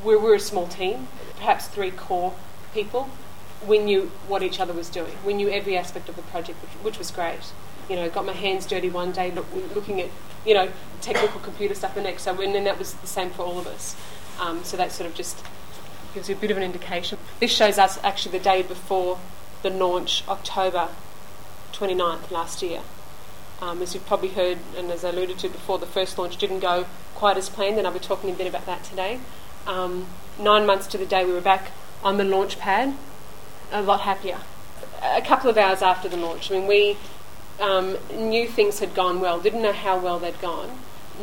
we're a small team, perhaps 3 core people. We knew what each other was doing. We knew every aspect of the project, which was great. Got my hands dirty one day looking at, technical computer stuff the next. And then that was the same for all of us. So that sort of just gives you a bit of an indication. This shows us actually the day before the launch, October 29th last year. As you've probably heard, and as I alluded to before, the first launch didn't go quite as planned, and I'll be talking a bit about that today. 9 months to the day we were back on the launch pad, a lot happier. A couple of hours after the launch, we knew things had gone well, didn't know how well they'd gone,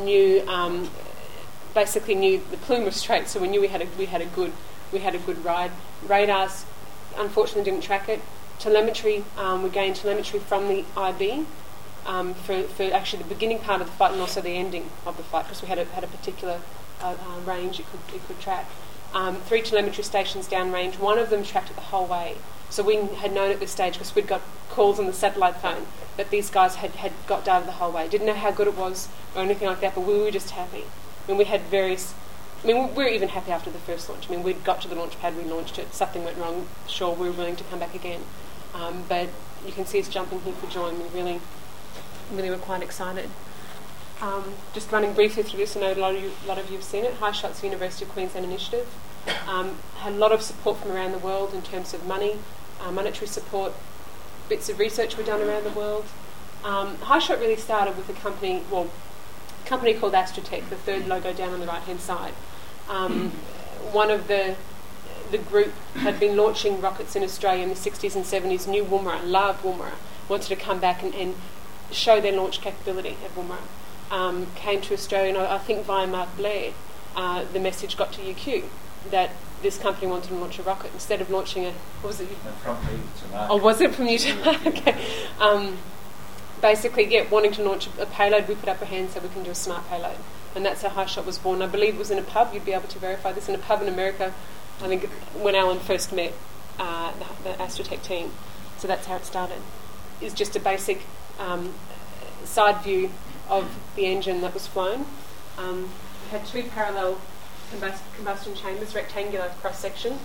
basically knew the plume was straight, so we knew we had a good ride. Radars, unfortunately, didn't track it. Telemetry, we gained telemetry from the IB for actually the beginning part of the flight and also the ending of the flight, because we had a particular range it could track. 3 telemetry stations downrange. One of them tracked it the whole way. So we had known at this stage, because we'd got calls on the satellite phone, that these guys had got data the whole way. Didn't know how good it was or anything like that, but we were just happy. We had various... we were even happy after the first launch. We'd got to the launch pad, we launched it, something went wrong, sure, we were willing to come back again. But you can see us jumping here for joy, and we really were quite excited. Just running briefly through this, I know a lot of you have seen it. High Shots University of Queensland initiative. Had a lot of support from around the world in terms of money, monetary support, bits of research were done around the world. High Shot really started with a company called Astrotech, the third logo down on the right-hand side. One of the group had been launching rockets in Australia in the 60s and 70s, knew Woomera, loved Woomera, wanted to come back and show their launch capability at Woomera. Came to Australia, and I think via Mark Blair, the message got to UQ that this company wanted to launch a rocket instead of launching a... What was it? From me to Mark. Oh, was it from you to Mark? Okay. Basically, wanting to launch a payload, we put up a hand so we can do a smart payload. And that's how High Shot was born. I believe it was in a pub. You'd be able to verify this. In a pub in America, I think, when Alan first met the Astrotech team. So that's how it started. It's just a basic side view of the engine that was flown. We had 2 parallel combustion chambers, rectangular cross-section.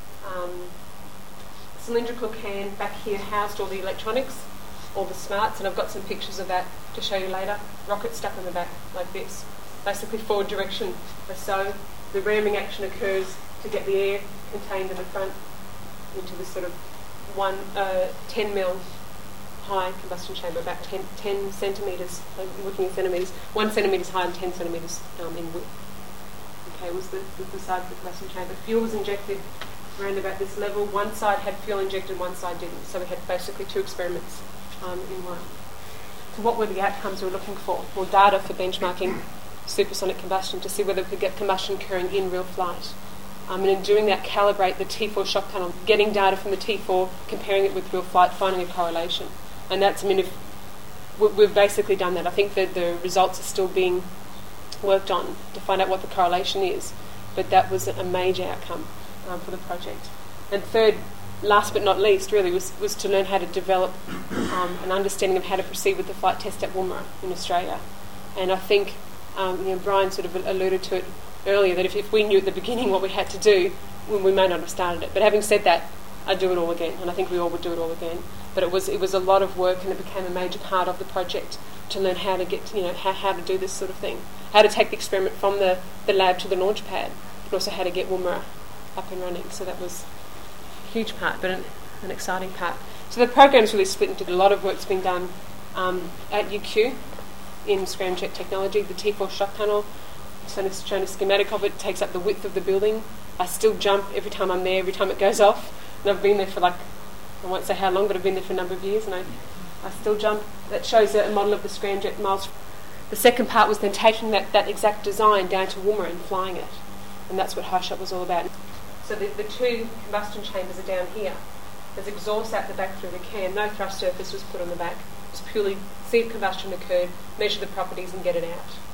Cylindrical can back here housed all the electronics, all the smarts, and I've got some pictures of that to show you later. Rocket stuck in the back like this, basically forward direction or so. The ramming action occurs to get the air contained in the front into this sort of 10 mil high combustion chamber, about 10 centimetres, looking at centimetres, 1 centimetre high and 10 centimetres in width. Okay, was the side of the combustion chamber. Fuel was injected around about this level. One side had fuel injected, one side didn't. So we had basically 2 experiments in one. So what were the outcomes we were looking for? Well, data for benchmarking supersonic combustion to see whether we could get combustion occurring in real flight. And in doing that, calibrate the T4 shock tunnel, getting data from the T4, comparing it with real flight, finding a correlation. And that's, if we've basically done that. I think that the results are still being worked on to find out what the correlation is. But that was a major outcome for the project. And third, last but not least, really, was to learn how to develop an understanding of how to proceed with the flight test at Woomera in Australia. And I think, Brian sort of alluded to it earlier, that if we knew at the beginning what we had to do, we may not have started it. But having said that, I'd do it all again, and I think we all would do it all again. But it was a lot of work, and it became a major part of the project to learn how to get, how to do this sort of thing, how to take the experiment from the lab to the launch pad, but also how to get Woomera up and running. So that was a huge part, but an exciting part. So the program's really split into a lot of work's been done at UQ in scramjet technology. The T4 shock tunnel, shown a schematic of it, takes up the width of the building. I still jump every time I'm there, every time it goes off. And I've been there for I won't say how long, but I've been there for a number of years, and I still jump. That shows a model of the scramjet miles. The second part was then taking that exact design down to Woomera and flying it. And that's what High Shot was all about. So the 2 combustion chambers are down here. There's exhaust out the back through the can. No thrust surface was put on the back. It was purely see if combustion occurred, measure the properties and get it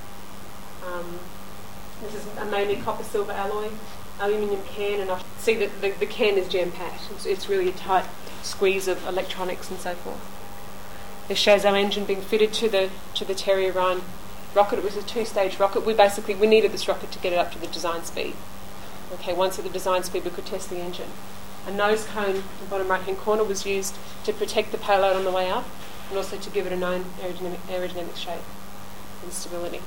out. This is a mainly copper-silver alloy, aluminium can, and I see that the can is jam-packed. It's really a tight squeeze of electronics and so forth. This shows our engine being fitted to the Terry Orion rocket. It was a 2-stage rocket. We needed this rocket to get it up to the design speed. Okay, once at the design speed, we could test the engine. A nose cone in the bottom right-hand corner was used to protect the payload on the way up and also to give it a known aerodynamic shape and stability.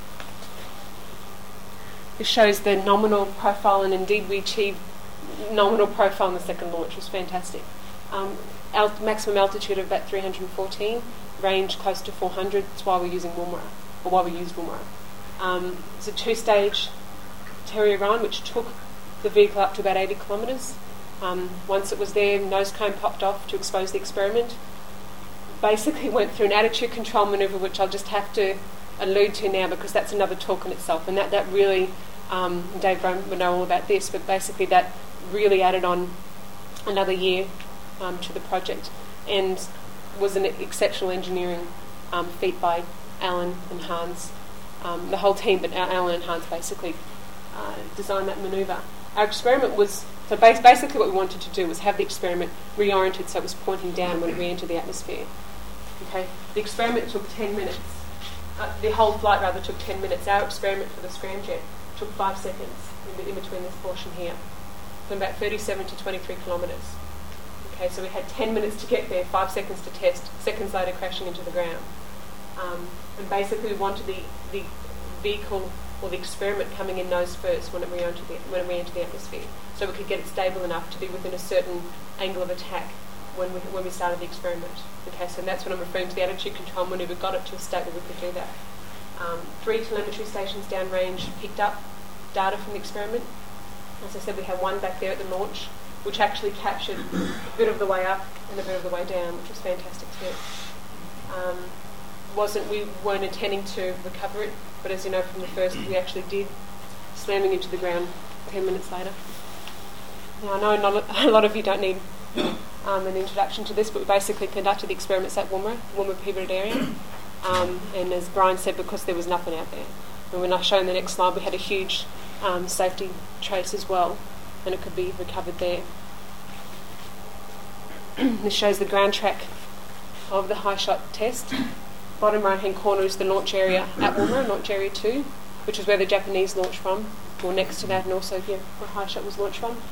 This shows the nominal profile, and indeed we achieved nominal profile in the second launch. It was fantastic. Maximum altitude of about 314, range close to 400. That's why we're using Woomera, or why we used Woomera. It's a two-stage Terrier run which took the vehicle up to about 80 kilometres. Once it was there, nose cone popped off to expose the experiment. Basically went through an attitude control manoeuvre, which I'll just have to allude to now because that's another talk in itself, and that really, Dave Brown would know all about this, but basically that really added on another year to the project and was an exceptional engineering feat by Alan and Hans, the whole team, but Alan and Hans basically designed that manoeuvre. Our experiment was, so basically what we wanted to do was have the experiment reoriented so it was pointing down when it re-entered the atmosphere. Okay, the experiment took 10 minutes. The whole flight rather took 10 minutes. Our experiment for the scramjet took 5 seconds in between this portion here, from about 37 to 23 kilometres. Okay, so we had 10 minutes to get there, 5 seconds to test, seconds later crashing into the ground. And basically we wanted the vehicle or the experiment coming in nose first when it re-entered the atmosphere, so we could get it stable enough to be within a certain angle of attack when we started the experiment. Okay, so that's when I'm referring to the attitude control manoeuvre. We got it to a state where we could do that. 3 telemetry stations downrange picked up data from the experiment. As I said, we had one back there at the launch, which actually captured a bit of the way up and a bit of the way down, which was fantastic too. We weren't intending to recover it, but as you know from the first, we actually did, slamming into the ground 10 minutes later. Now, I know a lot of you don't need an introduction to this, but we basically conducted the experiments at Woomera pivoted area, and as Brian said, because there was nothing out there. And when I show in the next slide, we had a huge safety trace as well, and it could be recovered there. This shows the ground track of the high shot test. Bottom right hand corner is the launch area at Woomera, launch area 2, which is where the Japanese launched from, or next to that, and also where high shot was launched from.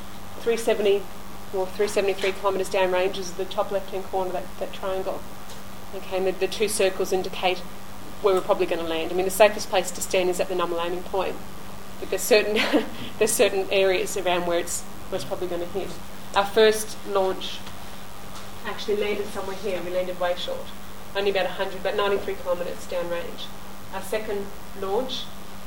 373 kilometres downrange is the top left hand corner, that triangle. Okay, and the 2 circles indicate where we're probably going to land. I mean, the safest place to stand is at the nominal aiming point, but there's certain areas around where it's probably going to hit. Our first launch actually landed somewhere here. We landed way short, only about 93 kilometres downrange. Our second launch,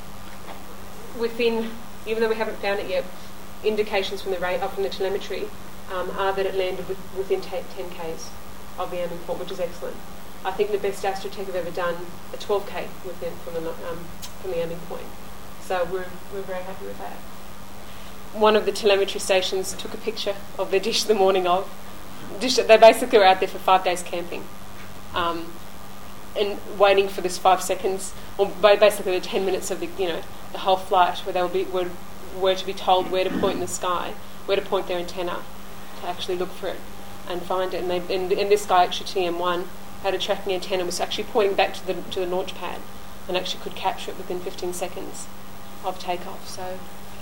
even though we haven't found it yet, indications from the telemetry are that it landed within 10 k's of the aiming point, which is excellent. I think the best Astrotech have ever done a 12k from the aiming point. So we're very happy with that. One of the telemetry stations took a picture of their dish the morning of. They basically were out there for 5 days camping, and waiting for this 5 seconds, or basically the 10 minutes of the whole flight, where they were to be told where to point in the sky, where to point their antenna to actually look for it and find it. And this guy, actually TM1, had a tracking antenna, was actually pointing back to the launch pad, and actually could capture it within 15 seconds of takeoff. So,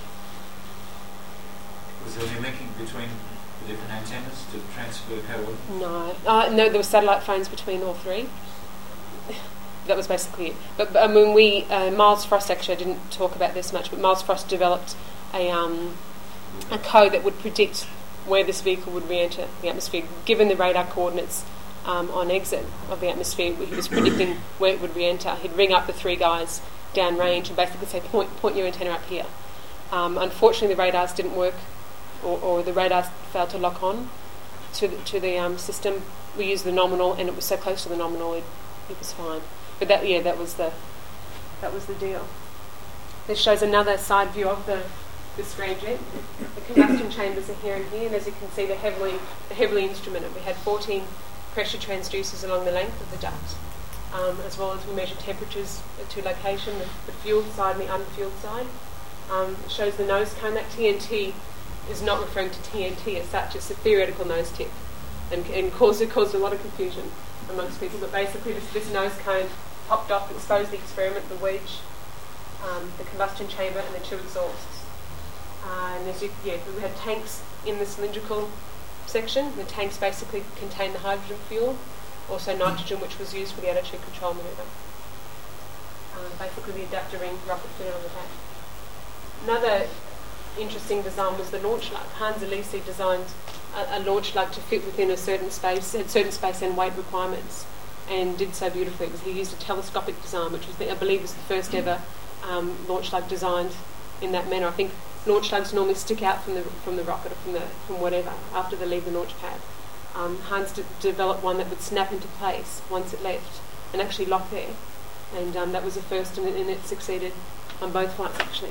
was there any linking between the different antennas to transfer code? No, there were satellite phones between all 3. That was basically it. But I mean, Miles Frost, actually, I didn't talk about this much, but Miles Frost developed a code that would predict where this vehicle would re-enter the atmosphere. Given the radar coordinates on exit of the atmosphere, he was predicting where it would re-enter. He'd ring up the 3 guys downrange and basically say, point your antenna up here. Unfortunately, the radars didn't work, or the radars failed to lock on to the system. We used the nominal, and it was so close to the nominal, it was fine. But that was the deal. This shows another side view of the scramjet. The combustion chambers are here and here, and as you can see, they're heavily instrumented. We had 14 pressure transducers along the length of the duct, as well as we measured temperatures at 2 locations, the fueled side and the unfueled side. It shows the nose cone. That TNT is not referring to TNT as such. It's a theoretical nose tip, and caused a lot of confusion amongst people. But basically, this nose cone popped off, exposed the experiment, the wedge, the combustion chamber, and the 2 exhausts. And we had tanks in the cylindrical section. The tanks basically contain the hydrogen fuel, also nitrogen, which was used for the attitude control manoeuvre. Basically the adapter ring rocket fitted on the back. Another interesting design was the launch lug. Hans Elisi designed a launch lug to fit within a certain space and weight requirements, and did so beautifully. He used a telescopic design, which was, I believe, was the first ever launch lug designed in that manner. I think launch lugs normally stick out from the rocket or from whatever after they leave the launch pad. Hans developed one that would snap into place once it left and actually lock there, and that was the first, and it succeeded on both flights actually.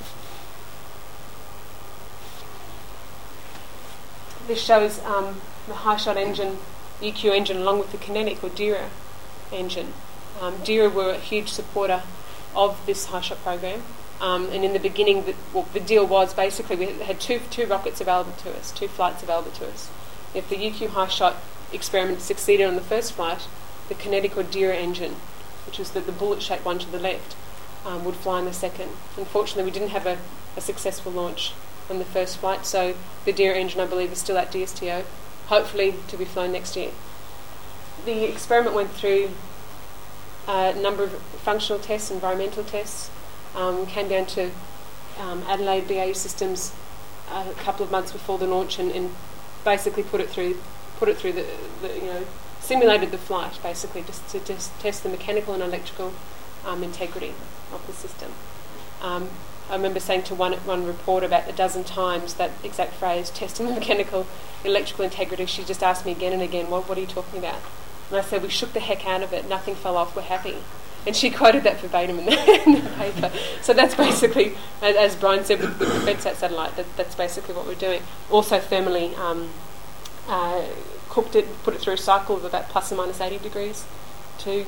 This shows the high-shot engine, UQ engine, along with the kinetic or DERA engine. DERA were a huge supporter of this high-shot program, and in the beginning, the deal was basically we had two rockets available to us, 2 flights available to us. If the UQ high-shot experiment succeeded on the first flight, the kinetic or DERA engine, which is the bullet-shaped one to the left, would fly in the second. Unfortunately, we didn't have a successful launch on the first flight, so the DERA engine, I believe, is still at DSTO, hopefully to be flown next year. The experiment went through a number of functional tests, environmental tests, came down to Adelaide BAE Systems a couple of months before the launch, and basically put it through the simulated the flight basically just to test the mechanical and electrical integrity of the system. I remember saying to one reporter about a dozen times that exact phrase, testing the mechanical, electrical integrity. She just asked me again and again, what are you talking about? And I said, we shook the heck out of it, nothing fell off, we're happy. And she quoted that verbatim in the paper. So that's basically, as Brian said with the FedSat satellite, that's basically what we're doing. Also thermally cooked it, put it through a cycle of about plus or minus 80 degrees too.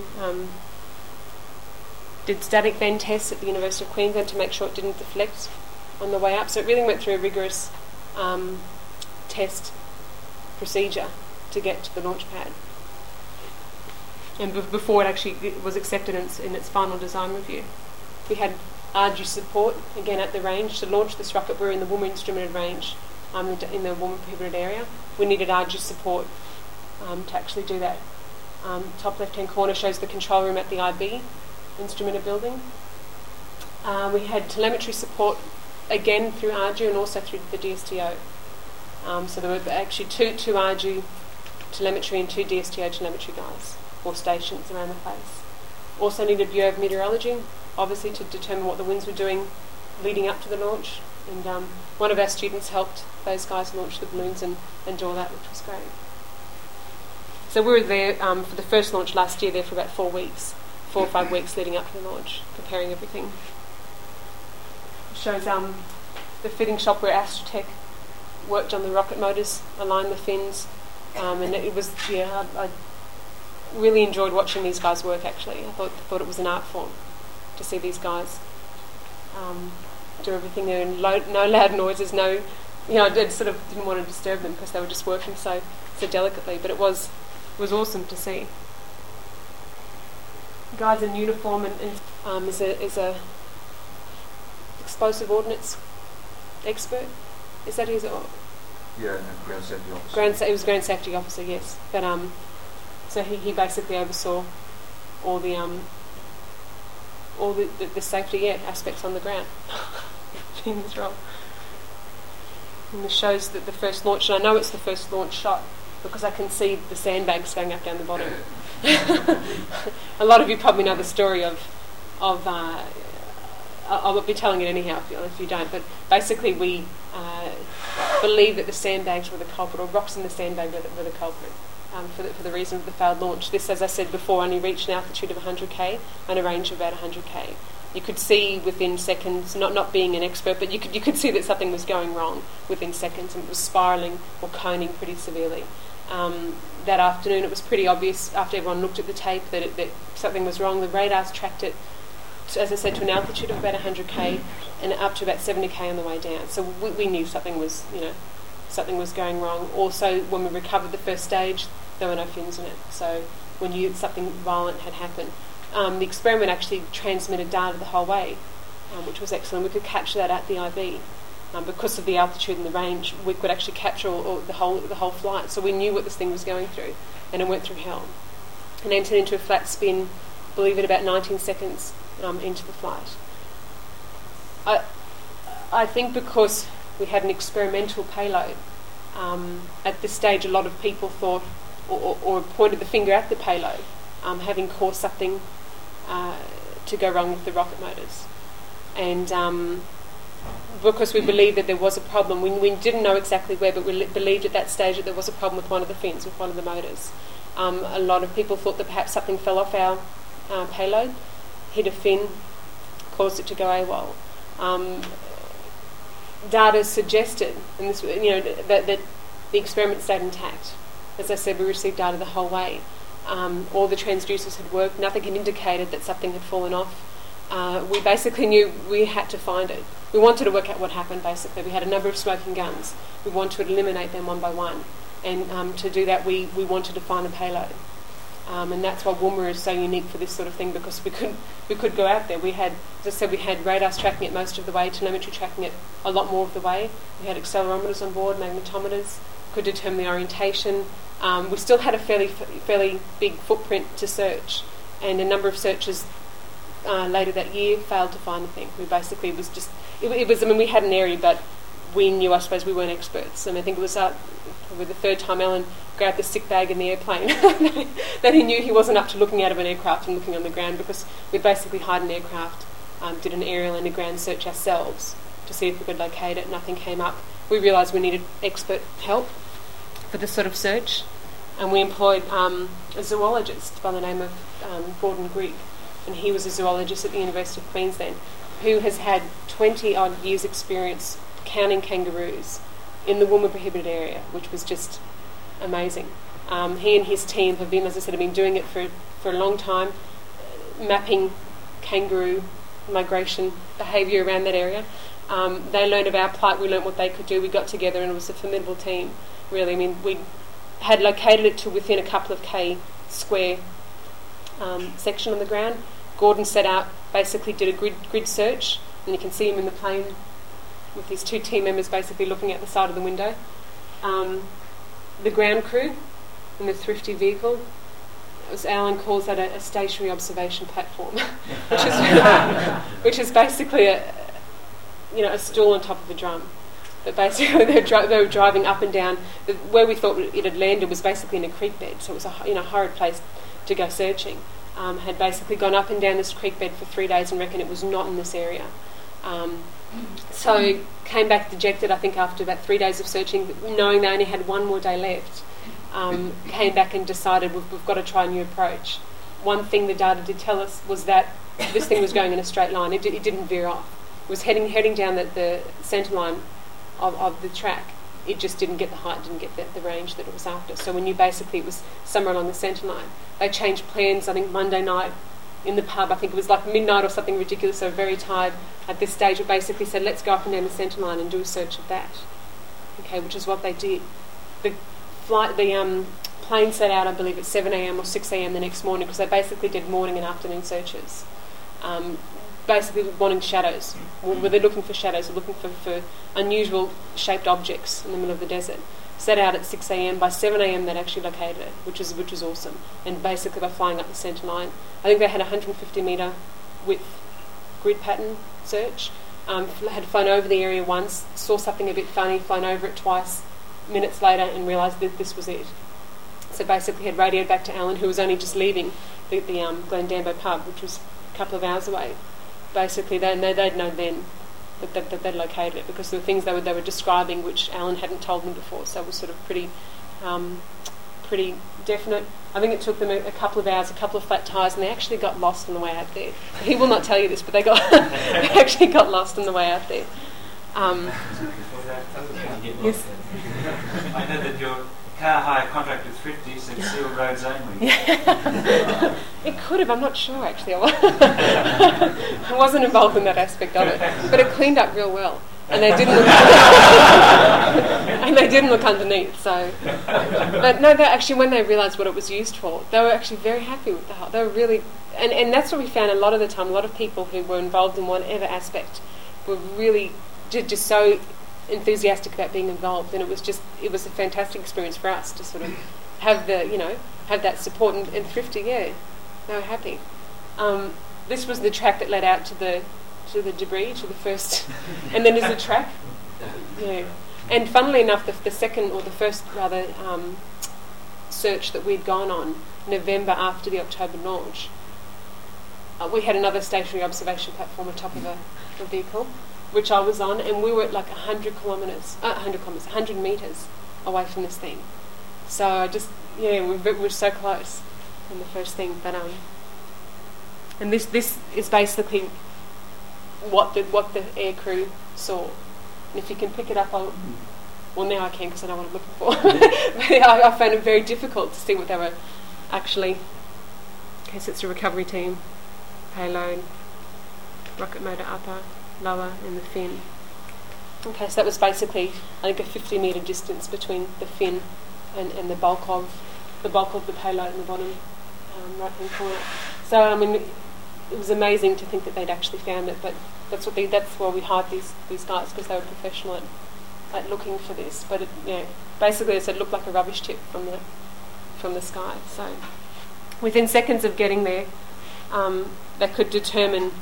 Did static bend tests at the University of Queensland to make sure it didn't deflect on the way up. So it really went through a rigorous test procedure to get to the launch pad. And before it was accepted in its final design review. We had RG support, again at the range. To launch this rocket, we're in the Woomera instrumented range, in the Woomera prohibited area. We needed RG support to actually do that. Top left-hand corner shows the control room at the IB instrumented building. We had telemetry support again through RG and also through the DSTO. So there were actually two RG telemetry and 2 DSTO telemetry guys or stations around the place. Also needed Bureau of Meteorology, obviously, to determine what the winds were doing leading up to the launch. And one of our students helped those guys launch the balloons and do all that, which was great. So we were there for the first launch last year, there for about 4 or 5 weeks leading up to the launch, preparing everything. It shows the fitting shop where Astrotech worked on the rocket motors, aligned the fins, and it was, I really enjoyed watching these guys work actually. I thought it was an art form to see these guys do everything there, and no loud noises, I sort of didn't want to disturb them because they were just working so delicately, but it was awesome to see. The guy's in uniform and is a explosive ordnance expert. Is that his? Yeah, ground safety officer. He was ground safety officer, yes. But so he basically oversaw all the safety aspects on the ground in this role. And this shows that the first launch, and I know it's the first launch shot because I can see the sandbags going up down the bottom. A lot of you probably know the story of I'll be telling it anyhow if you don't, but basically we believe that the sandbags were the culprit, or rocks in the sandbag were the culprit for the reason of the failed launch. This, as I said before, only reached an altitude of 100k and a range of about 100k. You could see within seconds, not being an expert, but you could see that something was going wrong within seconds, and it was spiralling or coning pretty severely. That afternoon it was pretty obvious after everyone looked at the tape that something was wrong. The radars tracked it, as I said, to an altitude of about 100k and up to about 70k on the way down. So we knew something was going wrong. Also, when we recovered the first stage, there were no fins in it. So when something violent had happened. The experiment actually transmitted data the whole way, which was excellent. We could capture that at the IB. because of the altitude and the range, we could actually capture the whole flight. So we knew what this thing was going through, and it went through hell and entered into a flat spin, I believe it about 19 seconds into the flight. I think because we had an experimental payload, at this stage a lot of people thought or pointed the finger at the payload, having caused something to go wrong with the rocket motors. And because we believed that there was a problem, we didn't know exactly where, but we believed at that stage that there was a problem with one of the fins, with one of the motors. A lot of people thought that perhaps something fell off our payload, hit a fin, caused it to go AWOL. Data suggested, and this, that the experiment stayed intact. As I said, we received data the whole way. All the transducers had worked. Nothing had indicated that something had fallen off. We basically knew we had to find it. We wanted to work out what happened, basically. We had a number of smoking guns. We wanted to eliminate them one by one. And to do that, we wanted to find the payload. And that's why Woomera is so unique for this sort of thing, because we could go out there. We had, as I said, we had radars tracking it most of the way, telemetry tracking it a lot more of the way. We had accelerometers on board, magnetometers, could determine the orientation. We still had a fairly big footprint to search, and a number of searches later that year failed to find anything. We basically, it was, we had an area, but we knew, I suppose, we weren't experts. And I think it was probably the third time Alan grabbed the sick bag in the airplane that he knew he wasn't up to looking out of an aircraft and looking on the ground, because we basically hired an aircraft, did an aerial and a ground search ourselves to see if we could locate it. Nothing came up. We realised we needed expert help for this sort of search, and we employed a zoologist by the name of Gordon Grigg, and he was a zoologist at the University of Queensland who has had 20 odd years experience counting kangaroos in the Woomera prohibited area, which was just amazing. He and his team have been, as I said, doing it for a long time, mapping kangaroo migration behaviour around that area. They learned of our plight, we learned what they could do. We got together and it was a formidable team, really. We had located it to within a couple of K square section on the ground. Gordon set out, basically did a grid search, and you can see him in the plane with his two team members basically looking out the side of the window. The ground crew in the Thrifty vehicle, as Alan calls that, a stationary observation platform, which is basically a stool on top of a drum. But basically they were driving up and down. Where we thought it had landed was basically in a creek bed, so it was a horrid place to go searching. Had basically gone up and down this creek bed for 3 days and reckoned it was not in this area. So came back dejected, I think, after about 3 days of searching, knowing they only had one more day left. Came back and decided we've got to try a new approach. One thing the data did tell us was that this thing was going in a straight line. It didn't veer off. It was heading down the centre line of the track. It just didn't get the height, didn't get the range that it was after. So we knew basically it was somewhere along the centre line. They changed plans, I think, Monday night in the pub. I think it was like midnight or something ridiculous, so very tired. At this stage, we basically said, let's go up and down the centre line and do a search of that. Okay, which is what they did. The plane set out, I believe, at 7 a.m. or 6 a.m. the next morning, because they basically did morning and afternoon searches. Basically wanting shadows. Were they looking for shadows? They're looking for unusual shaped objects in the middle of the desert. Set out at 6 a.m. By 7 a.m. they'd actually located it, which was awesome. And basically by flying up the centre line, I think they had a 150 metre width grid pattern search. Had flown over the area once, saw something a bit funny, flown over it twice, minutes later, and realised that this was it. So basically had radioed back to Alan, who was only just leaving the Glendambo pub, which was a couple of hours away. Basically, they'd known then that they'd located it, because there were things they were describing which Alan hadn't told them before, so it was sort of pretty definite. I think it took them a couple of hours, a couple of flat tyres, and they actually got lost on the way out there. He will not tell you this, but they actually got lost on the way out there. Yes. I know that your car hire contract with Thrifty said sealed roads only. It could have, I'm not sure actually. I wasn't involved in that aspect of it, but it cleaned up real well, and they didn't look underneath. So, but no, they actually, when they realised what it was used for, they were actually very happy with the whole. They were really, and that's what we found a lot of the time. A lot of people who were involved in whatever aspect were really just so enthusiastic about being involved, and it was a fantastic experience for us to sort of have that support and Thrifty, they were happy. This was the track that led out to the debris, to the first, and then there's a track. Yeah, and funnily enough, the first search that we'd gone on November after the October launch, we had another stationary observation platform on top of a vehicle, which I was on, and we were at like 100 metres away from this thing. So we were so close in the first thing. But and this is basically what the air crew saw. And if you can pick it up, well, now I can because I know what I'm looking for. But I found it very difficult to see what they were actually. Okay, so it's a recovery team, payload, rocket motor upper, lower, and the fin. Okay, so that was basically, I think, a 50-metre distance between the fin and the bulk of the payload in the bottom right-hand corner. So I mean, it was amazing to think that they'd actually found it. But that's why we hired these guys, because they were professional at looking for this. But basically, it looked like a rubbish tip from the sky. So within seconds of getting there, they could determine.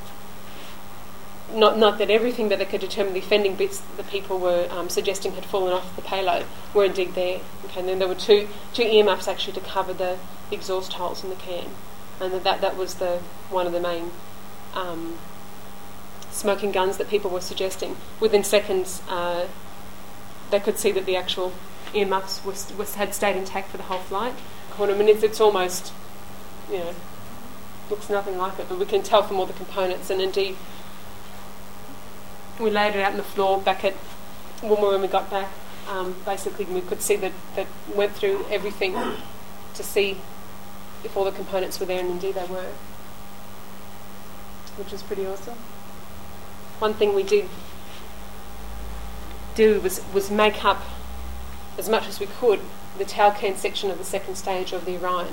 Not that everything, but they could determine the offending bits that the people were suggesting had fallen off the payload were indeed there. Okay, and then there were two earmuffs actually to cover the exhaust holes in the can, and that was one of the main smoking guns that people were suggesting. Within seconds, they could see that the actual earmuffs had stayed intact for the whole flight. I mean, it's almost, looks nothing like it, but we can tell from all the components, and indeed. We laid it out on the floor back at Woomera when we got back. Basically, we could see that went through everything to see if all the components were there, and indeed they were, which was pretty awesome. One thing we did do was make up, as much as we could, the tail can section of the second stage of the Orion.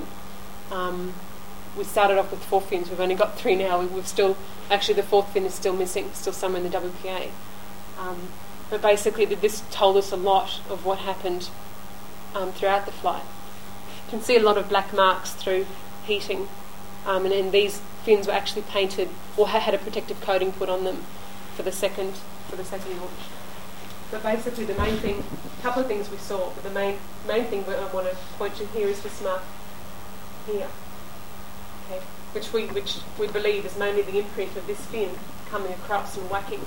We started off with 4 fins. We've only got 3 now. We've still, actually, the 4th fin is still missing, still somewhere in the WPA. But basically, this told us a lot of what happened throughout the flight. You can see a lot of black marks through heating, and these fins were actually painted or had a protective coating put on them for the second launch. But basically, the main thing, a couple of things we saw, but the main thing that I want to point to here is this mark here. Okay, which we believe is mainly the imprint of this fin coming across and whacking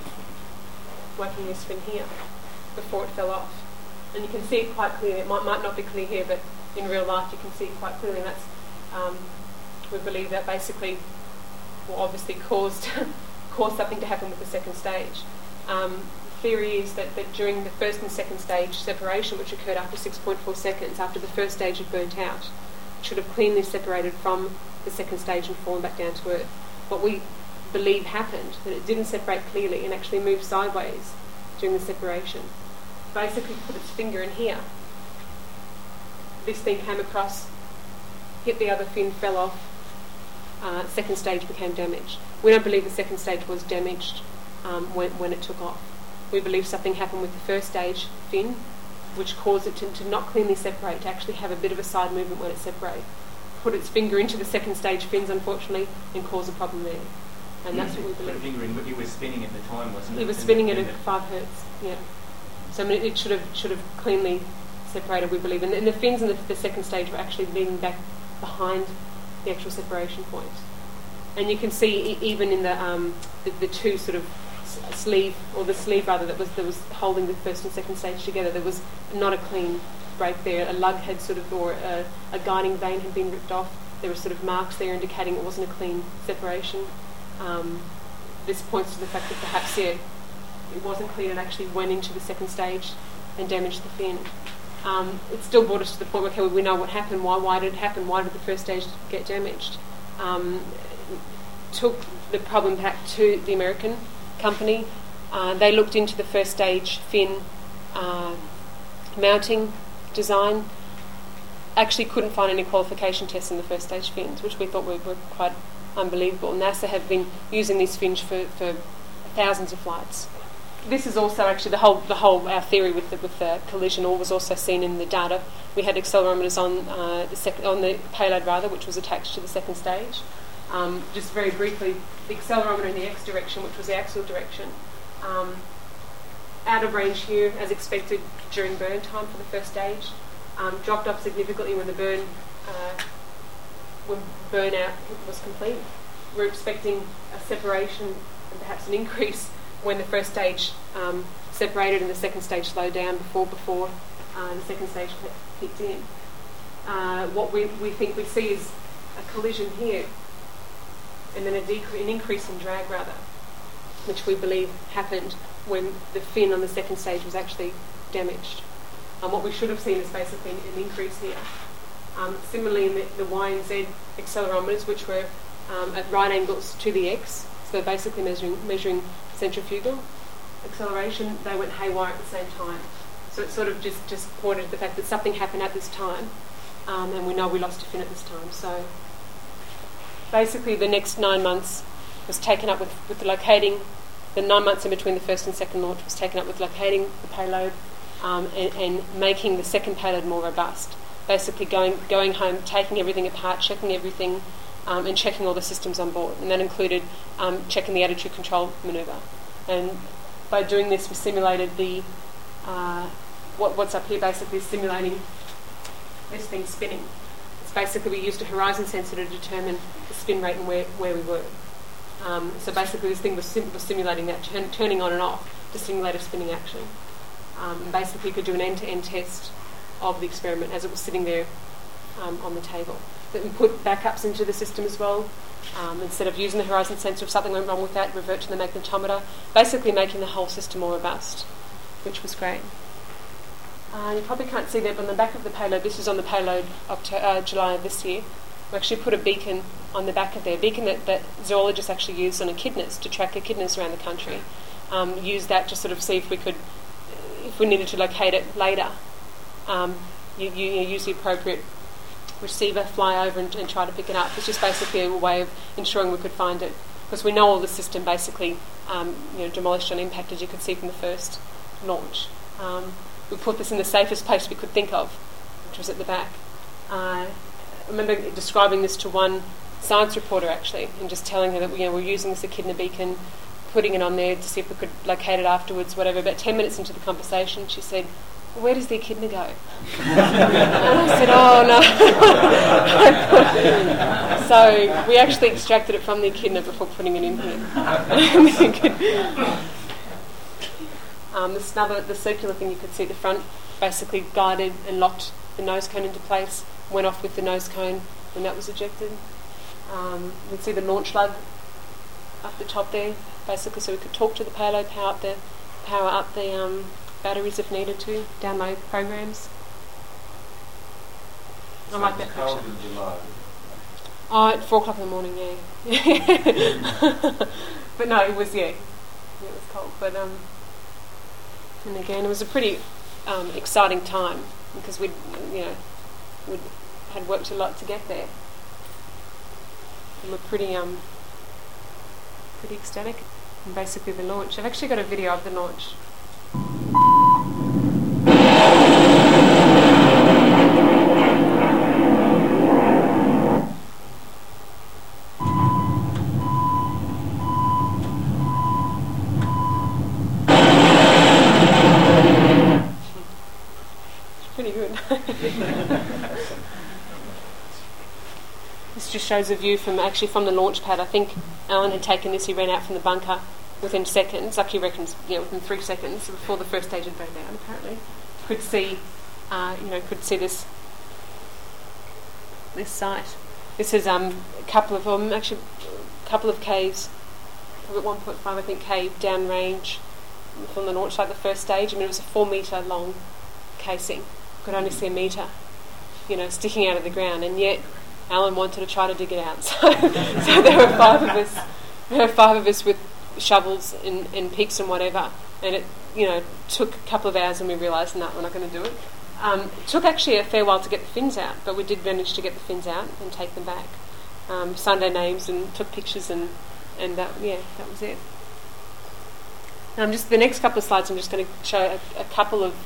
this fin here before it fell off. And you can see it quite clearly. It might not be clear here, but in real life you can see it quite clearly. And that's we believe that basically, obviously caused something to happen with the second stage. Theory is that during the first and second stage separation, which occurred after 6.4 seconds, after the first stage had burnt out, it should have cleanly separated from the second stage and fallen back down to Earth. What we believe happened, that it didn't separate clearly and actually moved sideways during the separation. Basically put its finger in here. This thing came across, hit the other fin, fell off, second stage became damaged. We don't believe the second stage was damaged when it took off. We believe something happened with the first stage fin, which caused it to not cleanly separate, to actually have a bit of a side movement when it separated. Put its finger into the second stage fins, unfortunately, and cause a problem there. And that's what we believe. Put a finger in, but he was spinning at the time, wasn't it? He was spinning it at 5 hertz, yeah. So I mean, it should have cleanly separated, we believe. And the fins in the second stage were actually leaning back behind the actual separation point. And you can see even in the two sort of sleeve rather that was holding the first and second stage together, there was not a clean break there. A lug had or a guiding vein had been ripped off. There were sort of marks there indicating it wasn't a clean separation. This points to the fact that perhaps it wasn't clean and actually went into the second stage and damaged the fin. It still brought us to the point where, okay, we know what happened. Why did it happen? Why did the first stage get damaged? Took the problem back to the American company. They looked into the first stage fin mounting design. Actually couldn't find any qualification tests in the first stage fins, which we thought were quite unbelievable. NASA have been using these fins for thousands of flights. this is also actually the whole our theory with the collision all was also seen in the data. We had accelerometers on the payload rather, which was attached to the second stage. Just very briefly, the accelerometer in the X direction, which was the axial direction, out of range here as expected during burn time for the first stage, dropped off significantly when the burnout was complete. We're expecting a separation and perhaps an increase when the first stage separated and the second stage slowed down before the second stage kicked in. What we think we see is a collision here and then an increase in drag rather, which we believe happened when the fin on the second stage was actually damaged. What we should have seen is basically an increase here. Similarly in the Y and Z accelerometers, which were at right angles to the X, so they're basically measuring centrifugal acceleration, they went haywire at the same time. So it sort of just pointed to the fact that something happened at this time, and we know we lost a fin at this time. So basically the next 9 months was taken up with locating, the 9 months in between the first and second launch was taken up with locating the payload and making the second payload more robust. Basically going home, taking everything apart, checking everything, and checking all the systems on board. And that included checking the attitude control manoeuvre. And by doing this, we simulated the what's up here basically is simulating this thing spinning. It's basically we used a horizon sensor to determine the spin rate and where we were. So basically this thing was simulating that, turning on and off to simulate a spinning action. And basically you could do an end-to-end test of the experiment as it was sitting there on the table. That we put backups into the system as well. Instead of using the horizon sensor, if something went wrong with that, revert to the magnetometer, basically making the whole system more robust, which was great. You probably can't see that, but on the back of the payload, this is on the payload July of this year, we actually put a beacon on the back of there, a beacon that zoologists actually use on echidnas to track echidnas around the country. Use that to sort of see if we needed to locate it later. You use the appropriate receiver, fly over and try to pick it up. It's just basically a way of ensuring we could find it, because we know all the system basically demolished on impact, as you could see from the first launch. We put this in the safest place we could think of, which was at the back. I remember describing this to one science reporter actually, and just telling her that we're using this echidna beacon, putting it on there to see if we could locate it afterwards, whatever. About 10 minutes into the conversation, she said, "Well, where does the echidna go?" And I said, "Oh no." So we actually extracted it from the echidna before putting it in here. The snubber, the circular thing you could see at the front, basically guided and locked the nose cone into place, went off with the nose cone when that was ejected. You can see the launch lug up the top there, basically so we could talk to the payload, power up the batteries if needed to, download programs. I like that picture. In July. At 4 o'clock in the morning, yeah. But no, it was it was cold. But and again, it was a pretty exciting time because we had worked a lot to get there. And we're pretty ecstatic. And basically the launch. I've actually got a video of the launch. Pretty good. This just shows a view from the launch pad. I think Alan had taken this. He ran out from the bunker within seconds. Like he reckons, within 3 seconds before the first stage had burned down. Apparently, could see this site. This is a couple of caves, probably 1.5 I think cave downrange from the launch site. The first stage. I mean, it was a 4 metre long casing. Could only see a metre, sticking out of the ground, and yet Alan wanted to try to dig it out. So there were 5 of us. There were 5 of us with shovels and picks and whatever, and it took a couple of hours, and we realised, no, we're not going to do it. It took actually a fair while to get the fins out, but we did manage to get the fins out and take them back. Signed our names and took pictures, and that was it. Just the next couple of slides, I'm just going to show a couple of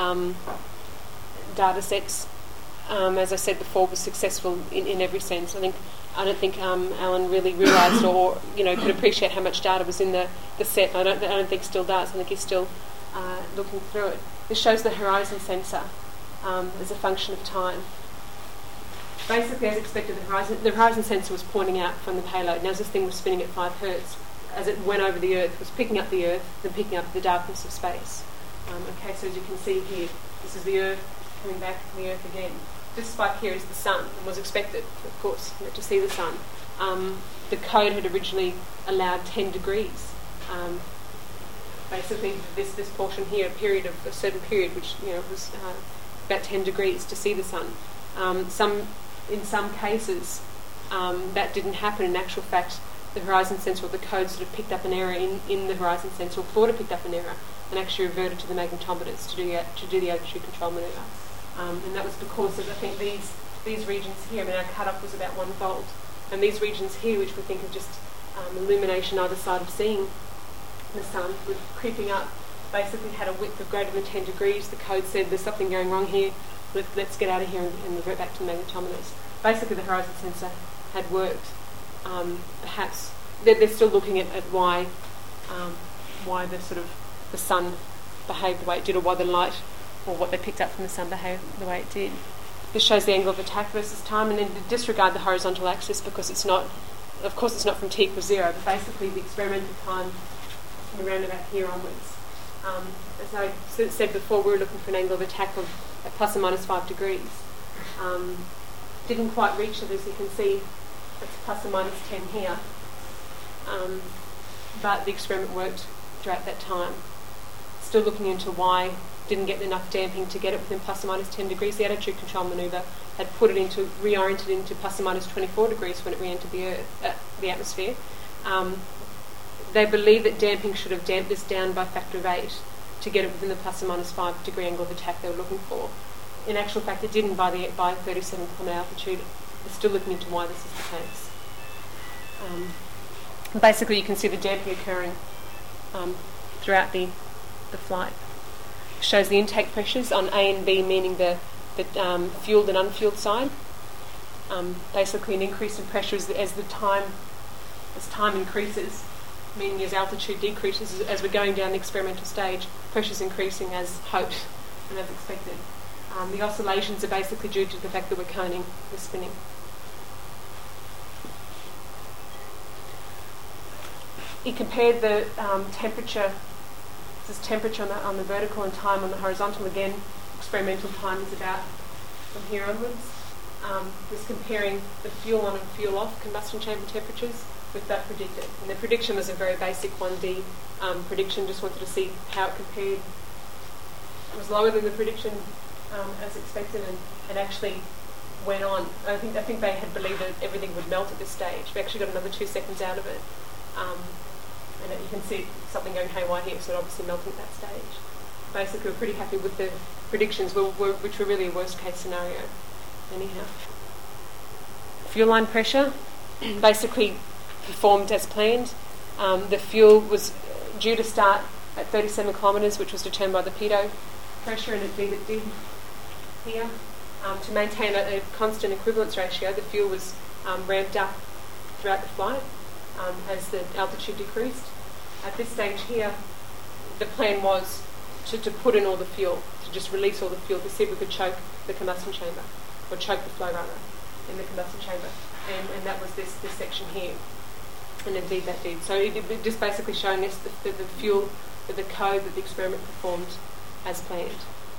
data sets. As I said before, was successful in every sense. I don't think Alan really realised or could appreciate how much data was in the set. I don't think still does. I think he's still looking through it. This shows the horizon sensor as a function of time. Basically, as expected, the horizon sensor was pointing out from the payload. Now, as this thing was spinning at 5 Hertz, as it went over the Earth, was picking up the Earth, then picking up the darkness of space. So as you can see here, this is the Earth coming back from the Earth again. This spike here is the sun, and was expected, of course, to see the sun. The code had originally allowed 10 degrees. Basically, this portion here, a certain period, which was about 10 degrees to see the sun. In some cases, that didn't happen. In actual fact, the horizon sensor or the code sort of picked up an error in the horizon sensor, or thought it picked up an error, and actually reverted to the magnetometers to do the altitude control manoeuvre. And that was because of, I think, these regions here. Our cut-off was about 1 volt, and these regions here, which we think of just illumination either side of seeing the sun, with creeping up, basically had a width of greater than 10 degrees. The code said there's something going wrong here. Let's get out of here and revert back to the magnetometers. Basically, the horizon sensor had worked. Perhaps they're still looking at why the sun behaved the way it did, or why the light or what they picked up from the sun behaved the way it did. This shows the angle of attack versus time, and then disregard the horizontal axis because it's not from t equals 0, but basically the experimental time from around about here onwards. As I said before, we were looking for an angle of attack of at plus or minus 5 degrees. Didn't quite reach it, as you can see. It's plus or minus 10 here. But the experiment worked throughout that time. Still looking into why didn't get enough damping to get it within plus or minus 10 degrees. The attitude control manoeuvre had reoriented into plus or minus 24 degrees when it re-entered the atmosphere. They believe that damping should have damped this down by a factor of 8 to get it within the plus or minus 5 degree angle of attack they were looking for. In actual fact, it didn't by 37 kilometre altitude. They're still looking into why this is the case. Basically, you can see the damping occurring throughout the flight. It shows the intake pressures on A and B, meaning the fueled and unfueled side. Basically, an increase in pressure as time increases, meaning as altitude decreases, as we're going down the experimental stage, pressure's increasing as hoped and as expected. The oscillations are basically due to the fact that we're coning, we're spinning. He compared the temperature. This is temperature on the vertical and time on the horizontal. Again, experimental time is about from here onwards. Just comparing the fuel on and fuel off combustion chamber temperatures with that predicted. And the prediction was a very basic 1D prediction. Just wanted to see how it compared. It was lower than the prediction as expected, and actually went on. I think they had believed that everything would melt at this stage. We actually got another 2 seconds out of it. And you can see something going haywire here, so it obviously melting at that stage. Basically, we're pretty happy with the predictions, which were really a worst-case scenario. Anyhow. Fuel line pressure basically performed as planned. The fuel was due to start at 37 kilometres, which was determined by the pitot pressure, and it did here. To maintain a constant equivalence ratio, the fuel was ramped up throughout the flight as the altitude decreased. At this stage here, the plan was to put in all the fuel, to just release all the fuel to see if we could choke the combustion chamber, or choke the flow rather, in the combustion chamber. And that was this section here. And indeed that did. So it just basically showing us the fuel, the code that the experiment performed as planned.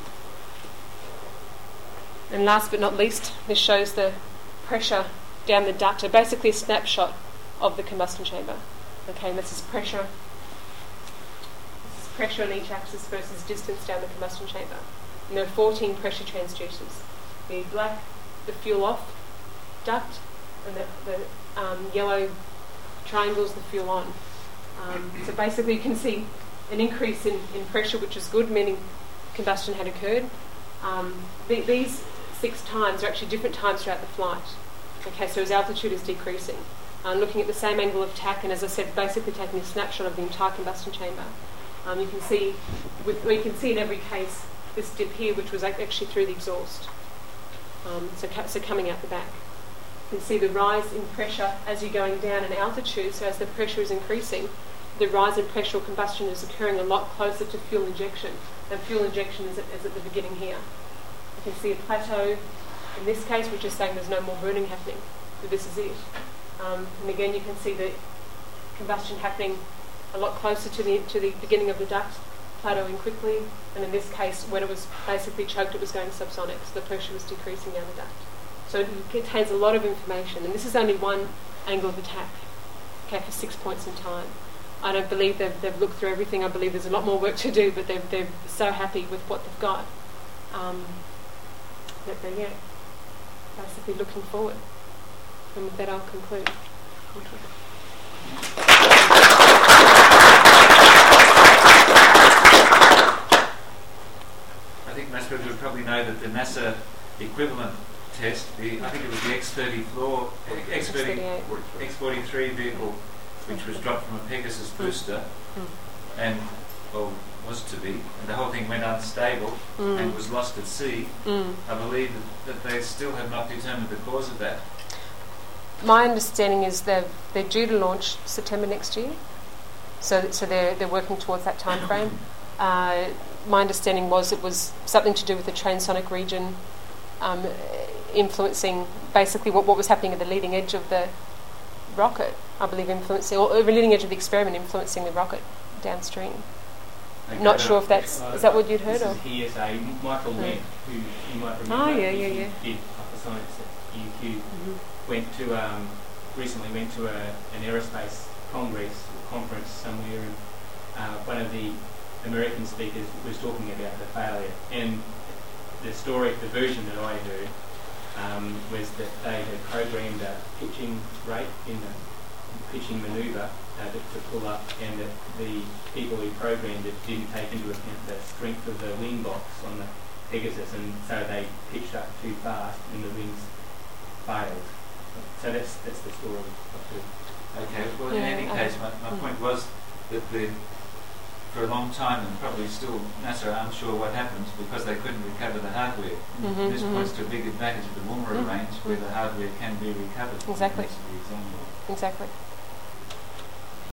And last but not least, this shows the pressure down the duct, so basically a snapshot of the combustion chamber. Okay, and this is pressure. This is pressure on each axis versus distance down the combustion chamber. And there are 14 pressure transducers. The black, the fuel off duct, and the yellow triangles, the fuel on. So basically you can see an increase in pressure, which is good, meaning combustion had occurred. These 6 times are actually different times throughout the flight. Okay, so as altitude is decreasing. Looking at the same angle of attack, and as I said, basically taking a snapshot of the entire combustion chamber. You can see, in every case, this dip here, which was actually through the exhaust. So coming out the back. You can see the rise in pressure as you're going down in altitude. So as the pressure is increasing, the rise in pressure or combustion is occurring a lot closer to fuel injection. And fuel injection is at the beginning here. You can see a plateau in this case, which is saying there's no more burning happening. So this is it. And again, you can see the combustion happening a lot closer to the beginning of the duct, plateauing quickly. And in this case, when it was basically choked, it was going subsonic, so the pressure was decreasing down the duct. So it contains a lot of information, and this is only one angle of attack, okay, for 6 points in time. I don't believe they've looked through everything. I believe there's a lot more work to do, but they're so happy with what they've got that they're basically looking forward. And with that, I'll conclude. Thank you. I think most people would probably know that the NASA equivalent test, I think it was the X-43 vehicle, which was dropped from a Pegasus booster, and was to be, and the whole thing went unstable and was lost at sea. I believe that they still have not determined the cause of that. My understanding is they're due to launch September next year, so they're working towards that time frame. My understanding was it was something to do with the transonic region influencing basically what was happening at the leading edge of the rocket, I believe, influencing, or the leading edge of the experiment influencing the rocket downstream. Okay, not sure if that's, is that what you'd heard? This is PSA, Michael Wendt, who you might remember, did hypersonics at UQ, recently went to an aerospace conference somewhere, and one of the American speakers was talking about the failure, and the version that I heard was that they had programmed a pitching rate in the pitching manoeuvre to pull up, and that the people who programmed it didn't take into account the strength of the wing box on the Pegasus, and so they pitched up too fast and the wings failed. So that's the story. Okay, well in any case, my point was that for a long time, and probably still, NASA are unsure what happens because they couldn't recover the hardware. This points to a big advantage of the Woomera range, where the hardware can be recovered. Exactly. Exactly.